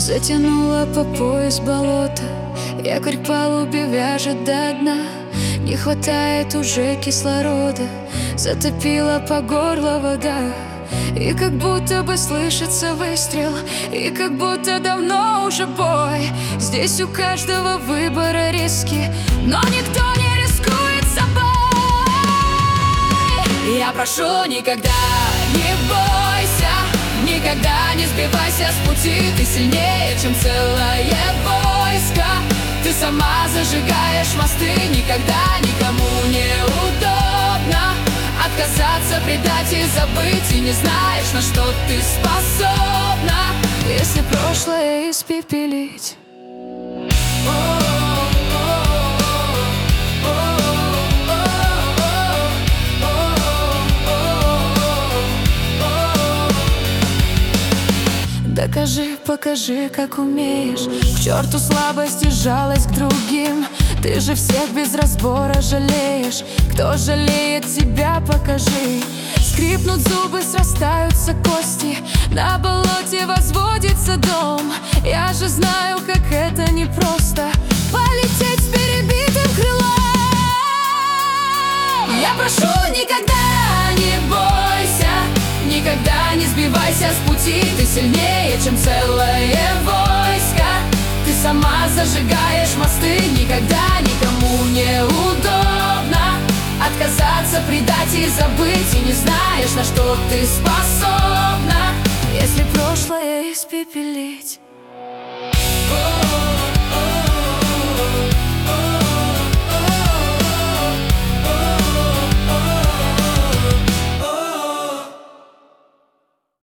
Затянула по пояс болото, якорь к палубе вяжет до дна. Не хватает уже кислорода, затопила по горло вода. И как будто бы слышится выстрел, и как будто давно уже бой. Здесь у каждого выбора риски, но никто не рискует собой. Я прошу, никогда не бойся, никогда не сбивайся с пути. Ты сильнее, чем целое войско. Ты сама зажигаешь мосты. Никогда никому не удобно отказаться, предать и забыть. И не знаешь, на что ты способна, если прошлое испепелить. Докажи, покажи, как умеешь. К черту слабость и жалость к другим. Ты же всех без разбора жалеешь. Кто жалеет тебя, покажи. Скрипнут зубы, срастаются кости. На болоте возводится дом. Я же знаю, как это непросто полететь с перебитым крылом. Я прошу, никогда не бойся, никогда не сбивайся с пути. Ты сильнее, чем целое войско. Ты сама зажигаешь мосты. Никогда никому не удобно отказаться, предать и забыть. И не знаешь, на что ты способна, если прошлое испепелить.